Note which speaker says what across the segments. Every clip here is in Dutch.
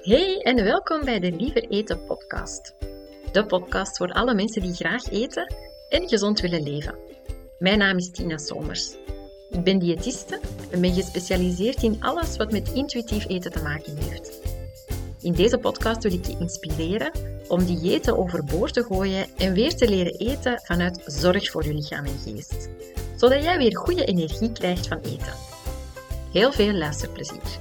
Speaker 1: Hey en welkom bij de Liever Eten podcast. De podcast voor alle mensen die graag eten en gezond willen leven. Mijn naam is Tina Somers. Ik ben diëtiste en ben gespecialiseerd in alles wat met intuïtief eten te maken heeft. In deze podcast wil ik je inspireren om diëten overboord te gooien en weer te leren eten vanuit zorg voor je lichaam en geest. Zodat jij weer goede energie krijgt van eten. Heel veel luisterplezier.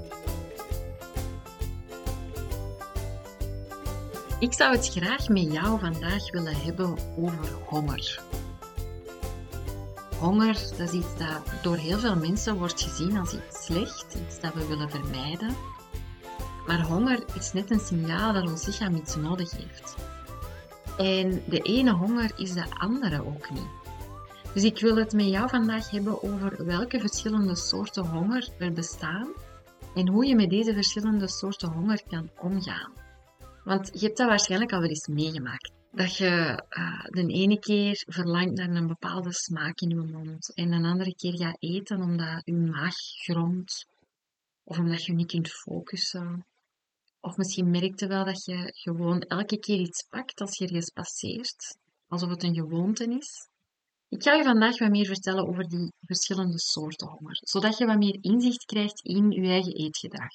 Speaker 1: Ik zou het graag met jou vandaag willen hebben over honger. Honger, dat is iets dat door heel veel mensen wordt gezien als iets slechts, iets dat we willen vermijden. Maar honger is net een signaal dat ons lichaam iets nodig heeft. En de ene honger is de andere ook niet. Dus ik wil het met jou vandaag hebben over welke verschillende soorten honger er bestaan en hoe je met deze verschillende soorten honger kan omgaan. Want je hebt dat waarschijnlijk al wel eens meegemaakt. Dat je de ene keer verlangt naar een bepaalde smaak in je mond. En een andere keer gaat eten omdat je maag gromt. Of omdat je niet kunt focussen. Of misschien merk je wel dat je gewoon elke keer iets pakt als je ergens passeert. Alsof het een gewoonte is. Ik ga je vandaag wat meer vertellen over die verschillende soorten honger. Zodat je wat meer inzicht krijgt in je eigen eetgedrag.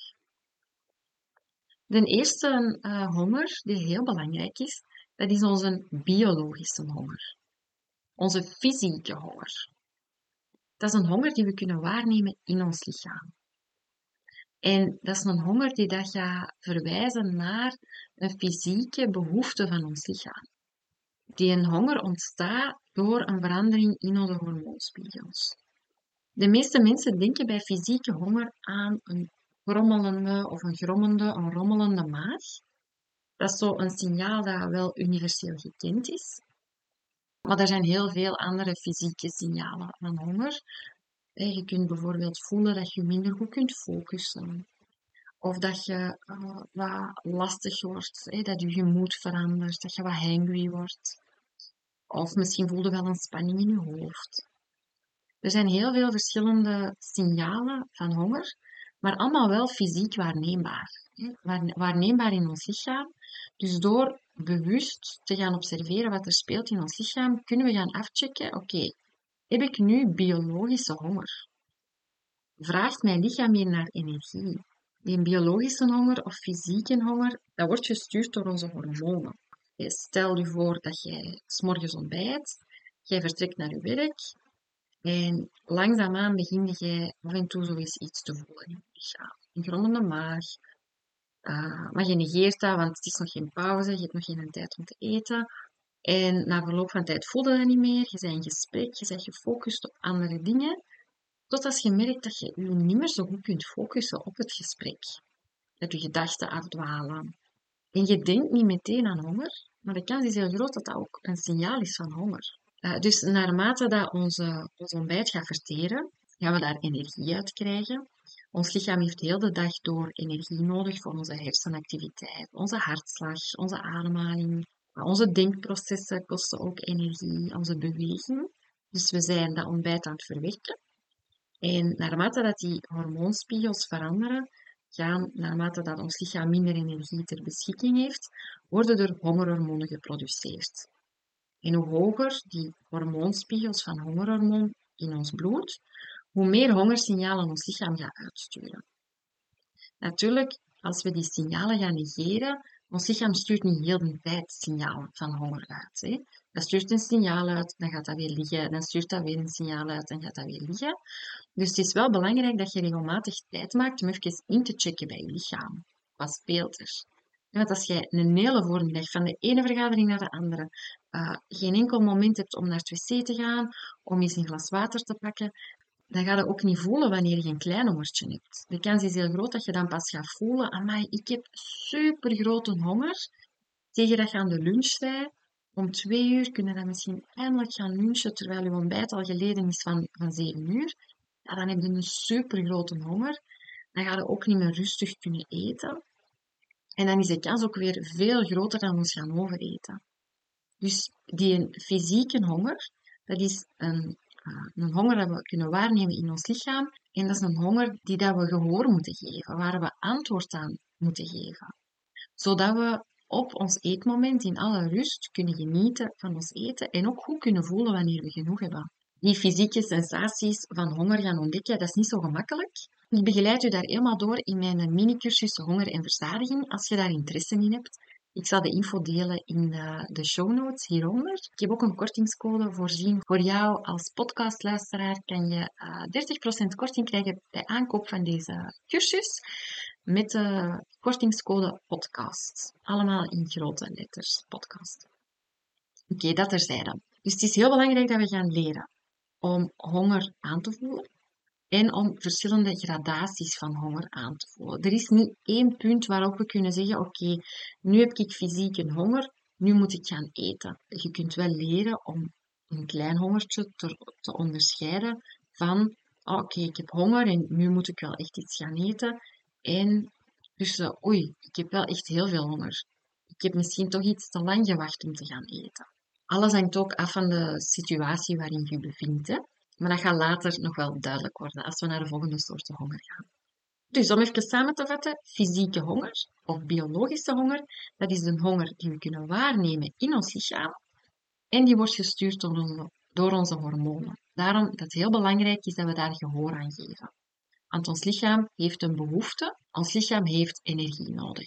Speaker 1: De eerste honger, die heel belangrijk is, dat is onze biologische honger. Onze fysieke honger. Dat is een honger die we kunnen waarnemen in ons lichaam. En dat is een honger die dat gaat verwijzen naar een fysieke behoefte van ons lichaam. Die een honger ontstaat door een verandering in onze hormoonspiegels. De meeste mensen denken bij fysieke honger aan een grommelende of een grommende, een rommelende maag. Dat is zo een signaal dat wel universeel gekend is. Maar er zijn heel veel andere fysieke signalen van honger. Je kunt bijvoorbeeld voelen dat je minder goed kunt focussen. Of dat je wat lastig wordt, dat je gemoed verandert, dat je wat hangry wordt. Of misschien voel je wel een spanning in je hoofd. Er zijn heel veel verschillende signalen van honger, maar allemaal wel fysiek waarneembaar. Waarneembaar in ons lichaam. Dus door bewust te gaan observeren wat er speelt in ons lichaam, kunnen we gaan afchecken, oké, heb ik nu biologische honger? Vraagt mijn lichaam hier naar energie? Die biologische honger of fysieke honger, dat wordt gestuurd door onze hormonen. Stel je voor dat jij 's morgens ontbijt, jij vertrekt naar je werk, en langzaamaan begin je af en toe zo eens iets te voelen in je lichaam. Een grommende maag. Maar je negeert dat, want het is nog geen pauze, je hebt nog geen tijd om te eten. En na verloop van tijd voel je dat niet meer, je bent in gesprek, je bent gefocust op andere dingen. Tot als je merkt dat je je niet meer zo goed kunt focussen op het gesprek. Dat je gedachten afdwalen. En je denkt niet meteen aan honger, maar de kans is heel groot dat dat ook een signaal is van honger. Dus naarmate dat ons ontbijt gaat verteren, gaan we daar energie uit krijgen. Ons lichaam heeft heel de dag door energie nodig voor onze hersenactiviteit, onze hartslag, onze ademhaling. Onze denkprocessen kosten ook energie, onze beweging. Dus we zijn dat ontbijt aan het verwerken. En naarmate dat die hormoonspiegels veranderen, naarmate dat ons lichaam minder energie ter beschikking heeft, worden er hongerhormonen geproduceerd. En hoe hoger die hormoonspiegels van hongerhormoon in ons bloed, hoe meer hongersignalen ons lichaam gaat uitsturen. Natuurlijk, als we die signalen gaan negeren, ons lichaam stuurt niet heel de tijd signalen van honger uit. Dat stuurt een signaal uit, dan gaat dat weer liggen, dan stuurt dat weer een signaal uit, dan gaat dat weer liggen. Dus het is wel belangrijk dat je regelmatig tijd maakt om even in te checken bij je lichaam. Wat speelt er? Want als jij een hele voormiddag van de ene vergadering naar de andere geen enkel moment hebt om naar het wc te gaan, om eens een glas water te pakken, dan ga je ook niet voelen wanneer je een klein hongertje hebt. De kans is heel groot dat je dan pas gaat voelen, amai, ik heb super grote honger. Tegen dat je aan de lunch bent, om 2 uur kun je dan misschien eindelijk gaan lunchen, terwijl je ontbijt al geleden is van 7 uur. Ja, dan heb je een super grote honger. Dan ga je ook niet meer rustig kunnen eten. En dan is de kans ook weer veel groter dat we ons gaan overeten. Dus die fysieke honger, dat is een honger dat we kunnen waarnemen in ons lichaam. En dat is een honger die dat we gehoor moeten geven, waar we antwoord aan moeten geven. Zodat we op ons eetmoment in alle rust kunnen genieten van ons eten en ook goed kunnen voelen wanneer we genoeg hebben. Die fysieke sensaties van honger gaan ontdekken, dat is niet zo gemakkelijk. Ik begeleid u daar helemaal door in mijn mini-cursus Honger en Verzadiging, als je daar interesse in hebt. Ik zal de info delen in de show notes hieronder. Ik heb ook een kortingscode voorzien. Voor jou als podcastluisteraar kan je 30% korting krijgen bij aankoop van deze cursus met de kortingscode podcast. Allemaal in grote letters, podcast. Oké, dat terzijde. Dus het is heel belangrijk dat we gaan leren om honger aan te voelen en om verschillende gradaties van honger aan te voelen. Er is niet één punt waarop we kunnen zeggen, oké, nu heb ik fysiek een honger, nu moet ik gaan eten. Je kunt wel leren om een klein hongertje te onderscheiden van, oké, ik heb honger en nu moet ik wel echt iets gaan eten. En tussen, oei, ik heb wel echt heel veel honger. Ik heb misschien toch iets te lang gewacht om te gaan eten. Alles hangt ook af van de situatie waarin je je bevindt, hè. Maar dat gaat later nog wel duidelijk worden als we naar de volgende soorten honger gaan. Dus om even samen te vatten, fysieke honger of biologische honger, dat is de honger die we kunnen waarnemen in ons lichaam en die wordt gestuurd door onze hormonen. Daarom dat het heel belangrijk is dat we daar gehoor aan geven. Want ons lichaam heeft een behoefte, ons lichaam heeft energie nodig.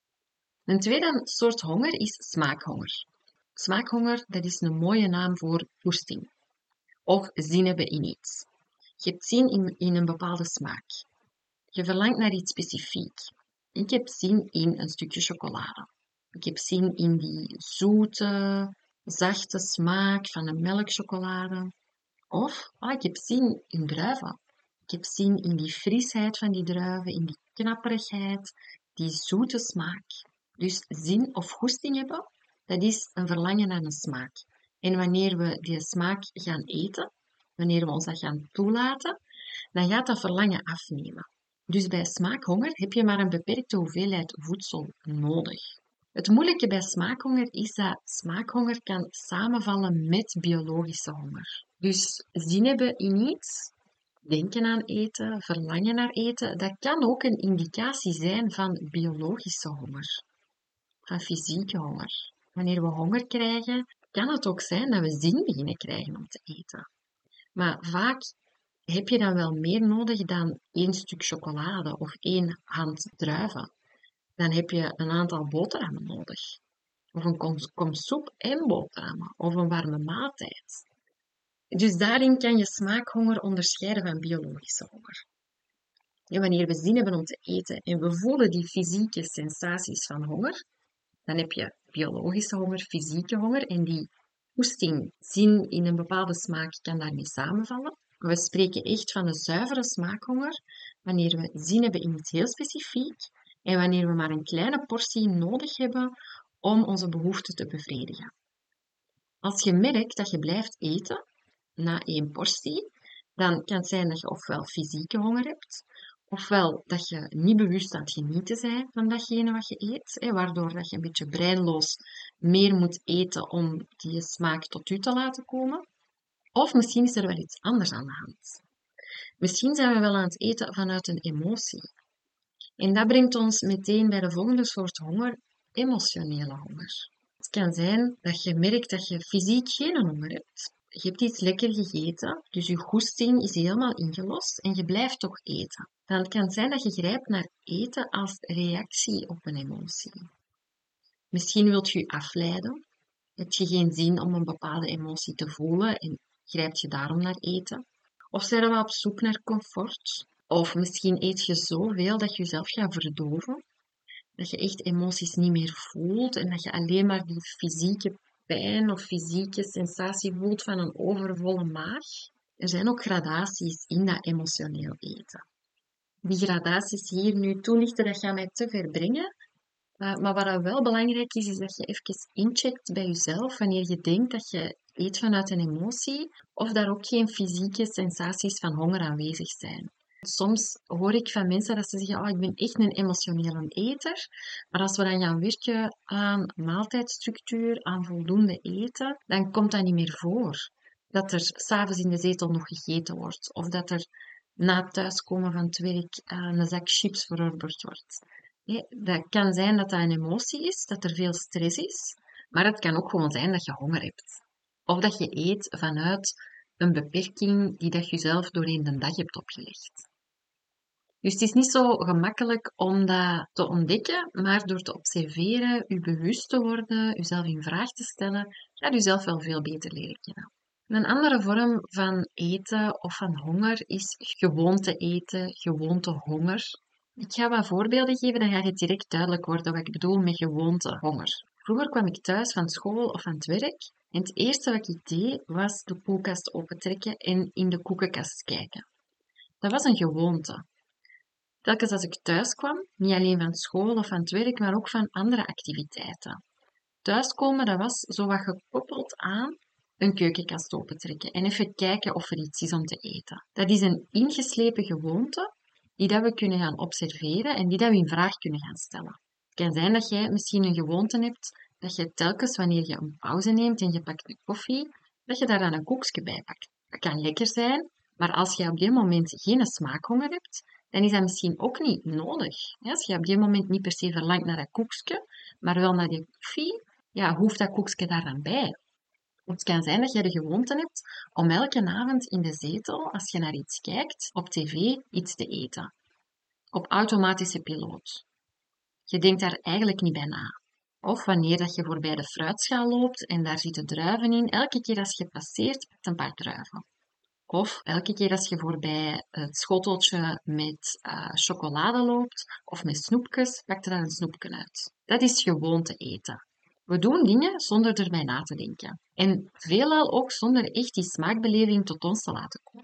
Speaker 1: Een tweede soort honger is smaakhonger. Smaakhonger, dat is een mooie naam voor goesting. Of zin hebben in iets. Je hebt zin in een bepaalde smaak. Je verlangt naar iets specifiek. Ik heb zin in een stukje chocolade. Ik heb zin in die zoete, zachte smaak van een melkchocolade. Of ik heb zin in druiven. Ik heb zin in die frisheid van die druiven, in die knapperigheid, die zoete smaak. Dus zin of goesting hebben, dat is een verlangen naar een smaak. En wanneer we die smaak gaan eten, wanneer we ons dat gaan toelaten, dan gaat dat verlangen afnemen. Dus bij smaakhonger heb je maar een beperkte hoeveelheid voedsel nodig. Het moeilijke bij smaakhonger is dat smaakhonger kan samenvallen met biologische honger. Dus zin hebben in iets, denken aan eten, verlangen naar eten, dat kan ook een indicatie zijn van biologische honger, van fysieke honger. Wanneer we honger krijgen, kan het ook zijn dat we zin beginnen krijgen om te eten. Maar vaak heb je dan wel meer nodig dan 1 stuk chocolade of 1 hand druiven. Dan heb je een aantal boterhammen nodig. Of een kom soep en boterhammen. Of een warme maaltijd. Dus daarin kan je smaakhonger onderscheiden van biologische honger. En wanneer we zin hebben om te eten en we voelen die fysieke sensaties van honger, dan heb je biologische honger, fysieke honger en die goesting, zin in een bepaalde smaak kan daarmee samenvallen. We spreken echt van een zuivere smaakhonger wanneer we zin hebben in iets heel specifiek en wanneer we maar een kleine portie nodig hebben om onze behoeften te bevredigen. Als je merkt dat je blijft eten na 1 portie, dan kan het zijn dat je ofwel fysieke honger hebt, ofwel dat je niet bewust aan het genieten bent van datgene wat je eet, waardoor dat je een beetje breinloos meer moet eten om die smaak tot u te laten komen. Of misschien is er wel iets anders aan de hand. Misschien zijn we wel aan het eten vanuit een emotie. En dat brengt ons meteen bij de volgende soort honger, emotionele honger. Het kan zijn dat je merkt dat je fysiek geen honger hebt. Je hebt iets lekker gegeten, dus je goesting is helemaal ingelost en je blijft toch eten. Dan kan het zijn dat je grijpt naar eten als reactie op een emotie. Misschien wilt je je afleiden. Heb je geen zin om een bepaalde emotie te voelen en grijpt je daarom naar eten. Of zijn we op zoek naar comfort. Of misschien eet je zoveel dat je jezelf gaat verdoven. Dat je echt emoties niet meer voelt en dat je alleen maar die fysieke pijn of fysieke sensatie voelt van een overvolle maag. Er zijn ook gradaties in dat emotioneel eten. Die gradaties hier nu toelichten, dat gaat mij te ver brengen. Maar wat wel belangrijk is, is dat je even incheckt bij jezelf wanneer je denkt dat je eet vanuit een emotie of daar ook geen fysieke sensaties van honger aanwezig zijn. Soms hoor ik van mensen dat ze zeggen, ik ben echt een emotionele eter. Maar als we dan gaan werken aan maaltijdstructuur, aan voldoende eten, dan komt dat niet meer voor. Dat er 's avonds in de zetel nog gegeten wordt. Of dat er na het thuiskomen van het werk een zak chips verorberd wordt. Dat kan zijn dat dat een emotie is, dat er veel stress is, maar het kan ook gewoon zijn dat je honger hebt. Of dat je eet vanuit een beperking die dat je zelf doorheen de dag hebt opgelegd. Dus het is niet zo gemakkelijk om dat te ontdekken, maar door te observeren, je bewust te worden, jezelf in vraag te stellen, ga je jezelf wel veel beter leren kennen. Een andere vorm van eten of van honger is gewoonte eten, gewoonte honger. Ik ga wat voorbeelden geven, dan gaat het direct duidelijk worden wat ik bedoel met gewoonte honger. Vroeger kwam ik thuis van school of van het werk en het eerste wat ik deed was de koelkast opentrekken en in de koekenkast kijken. Dat was een gewoonte. Telkens als ik thuis kwam, niet alleen van school of van het werk, maar ook van andere activiteiten. Thuiskomen, dat was zo wat gekoppeld aan een keukenkast opentrekken en even kijken of er iets is om te eten. Dat is een ingeslepen gewoonte die dat we kunnen gaan observeren en die dat we in vraag kunnen gaan stellen. Het kan zijn dat jij misschien een gewoonte hebt dat je telkens wanneer je een pauze neemt en je pakt een koffie, dat je daar dan een koekje bij pakt. Dat kan lekker zijn, maar als je op dit moment geen smaakhonger hebt, dan is dat misschien ook niet nodig. Als je op dit moment niet per se verlangt naar dat koekje, maar wel naar die koffie, ja, hoeft dat koekje daar dan bij? Het kan zijn dat je de gewoonte hebt om elke avond in de zetel, als je naar iets kijkt, op tv, iets te eten. Op automatische piloot. Je denkt daar eigenlijk niet bij na. Of wanneer dat je voorbij de fruitschaal loopt en daar zitten druiven in, elke keer als je passeert, pakt een paar druiven. Of elke keer als je voorbij het schoteltje met chocolade loopt of met snoepjes, pakt er dan een snoepje uit. Dat is gewoonte eten. We doen dingen zonder erbij na te denken. En veelal ook zonder echt die smaakbeleving tot ons te laten komen.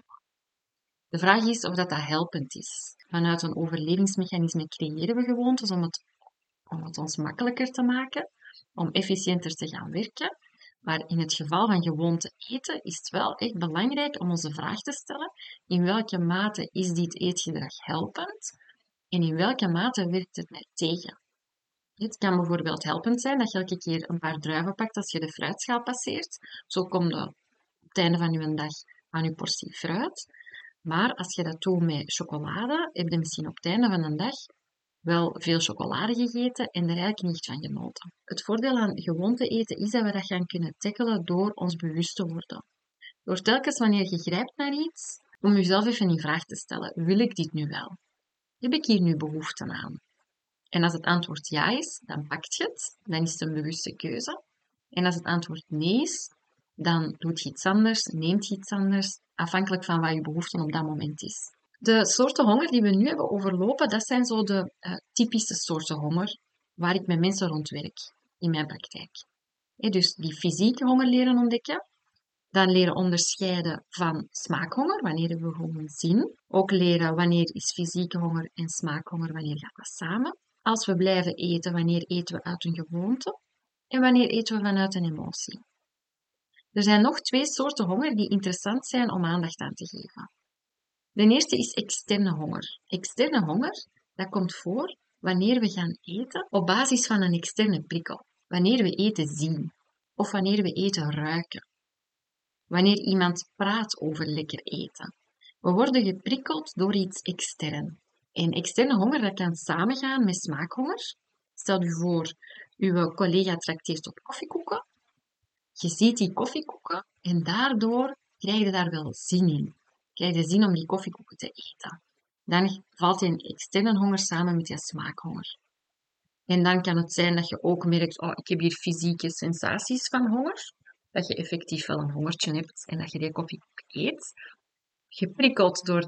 Speaker 1: De vraag is of dat helpend is. Vanuit een overlevingsmechanisme creëren we gewoontes om het ons makkelijker te maken, om efficiënter te gaan werken. Maar in het geval van gewoonte eten is het wel echt belangrijk om ons de vraag te stellen: in welke mate is dit eetgedrag helpend en in welke mate werkt het mij tegen? Het kan bijvoorbeeld helpend zijn dat je elke keer een paar druiven pakt als je de fruitschaal passeert. Zo kom je op het einde van je dag aan je portie fruit. Maar als je dat doet met chocolade, heb je misschien op het einde van een dag wel veel chocolade gegeten en er eigenlijk niet van genoten. Het voordeel aan gewoonte eten is dat we dat gaan kunnen tackelen door ons bewust te worden. Door telkens wanneer je grijpt naar iets, om jezelf even in vraag te stellen: wil ik dit nu wel? Heb ik hier nu behoefte aan? En als het antwoord ja is, dan pak je het, dan is het een bewuste keuze. En als het antwoord nee is, dan doet je iets anders, neemt je iets anders, afhankelijk van wat je behoefte op dat moment is. De soorten honger die we nu hebben overlopen, dat zijn zo de typische soorten honger waar ik met mensen rond werk in mijn praktijk. Dus die fysieke honger leren ontdekken, dan leren onderscheiden van smaakhonger, wanneer we gewoon zien. Ook leren wanneer is fysieke honger en smaakhonger, wanneer gaat dat samen. Als we blijven eten, wanneer eten we uit een gewoonte en wanneer eten we vanuit een emotie. Er zijn nog twee soorten honger die interessant zijn om aandacht aan te geven. De eerste is externe honger. Externe honger, dat komt voor wanneer we gaan eten op basis van een externe prikkel. Wanneer we eten zien of wanneer we eten ruiken. Wanneer iemand praat over lekker eten. We worden geprikkeld door iets extern. En externe honger, dat kan samengaan met smaakhonger. Stel je voor, uw collega trakteert op koffiekoeken. Je ziet die koffiekoeken en daardoor krijg je daar wel zin in. Krijg je zin om die koffiekoeken te eten. Dan valt je een externe honger samen met je smaakhonger. En dan kan het zijn dat je ook merkt: oh, ik heb hier fysieke sensaties van honger. Dat je effectief wel een hongertje hebt en dat je die koffiekoek eet. Geprikkeld door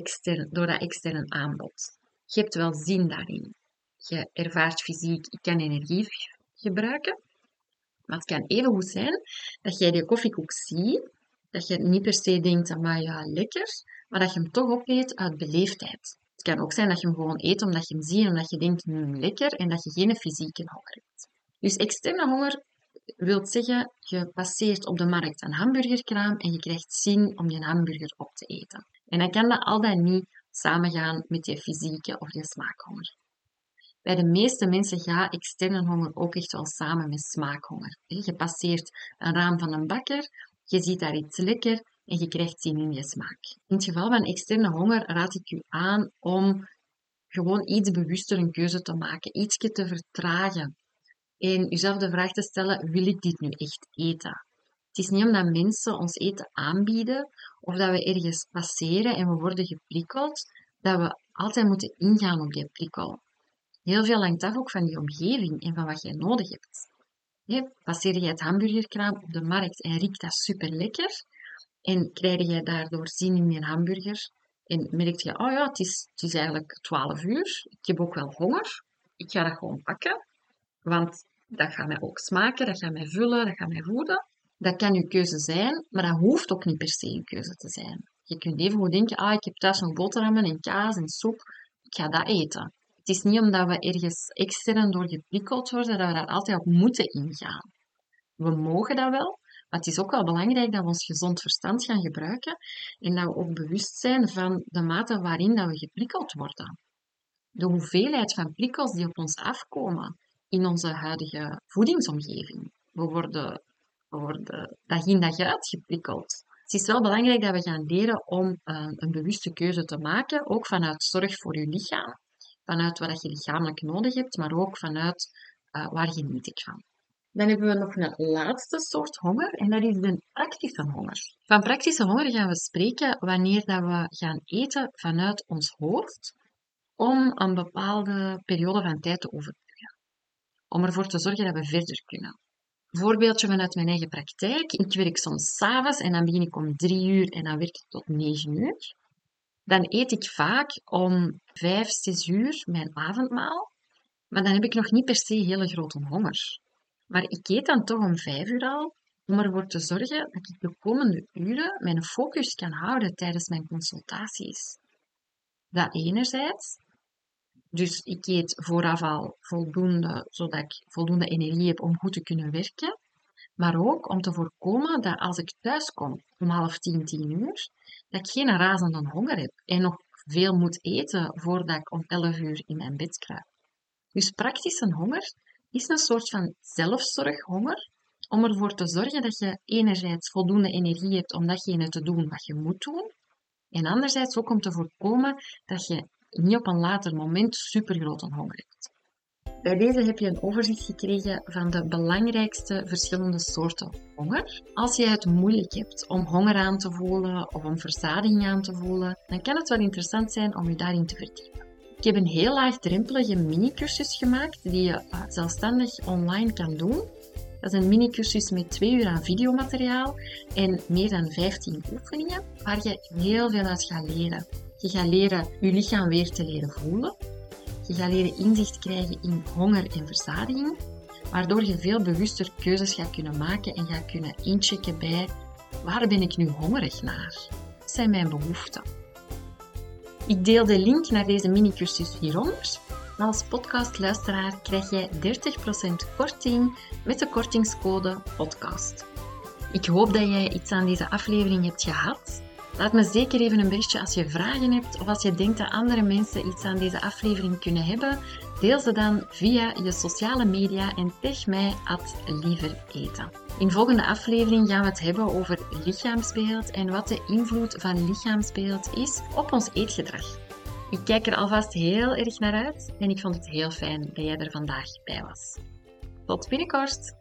Speaker 1: dat externe aanbod. Je hebt wel zin daarin. Je ervaart fysiek: ik kan energie gebruiken. Maar het kan even goed zijn dat jij die koffiekoek ziet, dat je niet per se denkt: maar ja, lekker, maar dat je hem toch opeet uit beleefdheid. Het kan ook zijn dat je hem gewoon eet omdat je hem ziet en omdat je denkt: lekker, en dat je geen fysieke honger hebt. Dus externe honger wil zeggen: je passeert op de markt een hamburgerkraam en je krijgt zin om je hamburger op te eten. En dan kan dat al dan niet samengaan met je fysieke of je smaakhonger. Bij de meeste mensen gaat externe honger ook echt wel samen met smaakhonger. Je passeert een raam van een bakker, je ziet daar iets lekker en je krijgt zin in je smaak. In het geval van externe honger raad ik u aan om gewoon iets bewuster een keuze te maken, ietsje te vertragen. En jezelf de vraag te stellen, wil ik dit nu echt eten? Het is niet omdat mensen ons eten aanbieden of dat we ergens passeren en we worden geprikkeld, dat we altijd moeten ingaan op die prikkel. Heel veel hangt af ook van die omgeving en van wat jij nodig hebt. Passeer je het hamburgerkraam op de markt en riekt dat super lekker en krijg jij daardoor zin in je hamburger en merk je, oh ja, het is eigenlijk 12 uur, ik heb ook wel honger, ik ga dat gewoon pakken, want dat gaat mij ook smaken, dat gaat mij vullen, dat gaat mij voeden. Dat kan uw keuze zijn, maar dat hoeft ook niet per se uw keuze te zijn. Je kunt even goed denken, ik heb thuis nog boterhammen en kaas en soep, ik ga dat eten. Het is niet omdat we ergens extern door geprikkeld worden, dat we daar altijd op moeten ingaan. We mogen dat wel, maar het is ook wel belangrijk dat we ons gezond verstand gaan gebruiken en dat we ook bewust zijn van de mate waarin dat we geprikkeld worden. De hoeveelheid van prikkels die op ons afkomen in onze huidige voedingsomgeving. We worden dag in dag uit geprikkeld. Het is wel belangrijk dat we gaan leren om een bewuste keuze te maken, ook vanuit zorg voor je lichaam, vanuit wat je lichamelijk nodig hebt, maar ook vanuit waar geniet ik van. Dan hebben we nog een laatste soort honger en dat is de praktische honger. Van praktische honger gaan we spreken wanneer dat we gaan eten vanuit ons hoofd om een bepaalde periode van tijd te overbruggen. Om ervoor te zorgen dat we verder kunnen. Een voorbeeldje vanuit mijn eigen praktijk. Ik werk soms 's avonds en dan begin ik om 3 uur en dan werk ik tot 9 uur. Dan eet ik vaak om 5, 6 uur mijn avondmaal. Maar dan heb ik nog niet per se hele grote honger. Maar ik eet dan toch om 5 uur al, om ervoor te zorgen dat ik de komende uren mijn focus kan houden tijdens mijn consultaties. Dat enerzijds. Dus ik eet vooraf al voldoende, zodat ik voldoende energie heb om goed te kunnen werken. Maar ook om te voorkomen dat als ik thuis kom om 9:30, 10 uur, dat ik geen razende honger heb en nog veel moet eten voordat ik om 11 uur in mijn bed kruip. Dus praktische honger is een soort van zelfzorghonger om ervoor te zorgen dat je enerzijds voldoende energie hebt om datgene te doen wat je moet doen. En anderzijds ook om te voorkomen dat je niet op een later moment supergrote honger hebt. Bij deze heb je een overzicht gekregen van de belangrijkste verschillende soorten honger. Als je het moeilijk hebt om honger aan te voelen of om verzadiging aan te voelen, dan kan het wel interessant zijn om je daarin te verdiepen. Ik heb een heel laagdrempelige mini-cursus gemaakt die je zelfstandig online kan doen. Dat is een mini-cursus met 2 uur aan videomateriaal en meer dan 15 oefeningen waar je heel veel uit gaat leren. Je gaat leren je lichaam weer te leren voelen. Je gaat leren inzicht krijgen in honger en verzadiging, waardoor je veel bewuster keuzes gaat kunnen maken en gaat kunnen inchecken bij waar ben ik nu hongerig naar? Wat zijn mijn behoeften? Ik deel de link naar deze mini-cursus hieronder. Als podcastluisteraar krijg jij 30% korting met de kortingscode podcast. Ik hoop dat jij iets aan deze aflevering hebt gehad. Laat me zeker even een berichtje als je vragen hebt of als je denkt dat andere mensen iets aan deze aflevering kunnen hebben. Deel ze dan via je sociale media en tag mij @lievereten. In de volgende aflevering gaan we het hebben over lichaamsbeeld en wat de invloed van lichaamsbeeld is op ons eetgedrag. Ik kijk er alvast heel erg naar uit en ik vond het heel fijn dat jij er vandaag bij was. Tot binnenkort!